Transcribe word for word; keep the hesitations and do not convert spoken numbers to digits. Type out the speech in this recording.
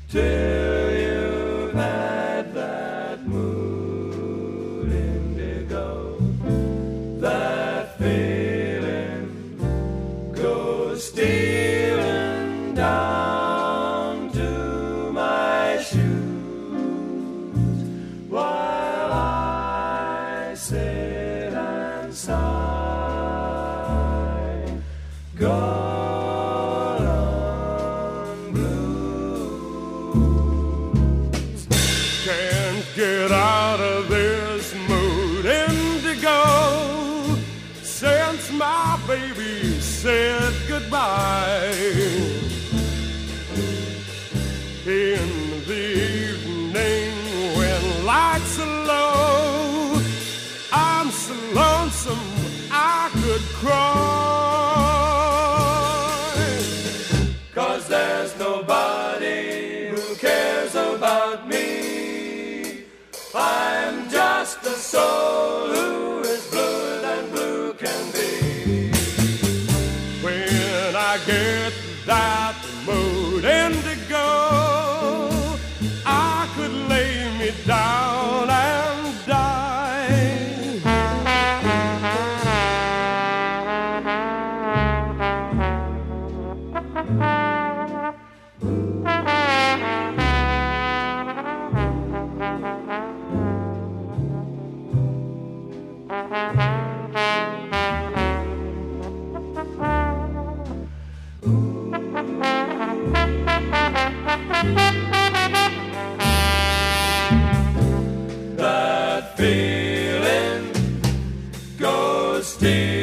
till you've had that mood indigo. That feeling goes stealing down to my shoes while I sit and sigh. Garland blues. Can't get out of this mood indigo since my baby said goodbye. In the evening when lights are low, I'm so lonesome I could cry. 'Cause there's nobody who cares about me. I'm just a soul who is bluer than blue can be. When I get that mood indigo, I could lay me down and die. That feeling goes stealing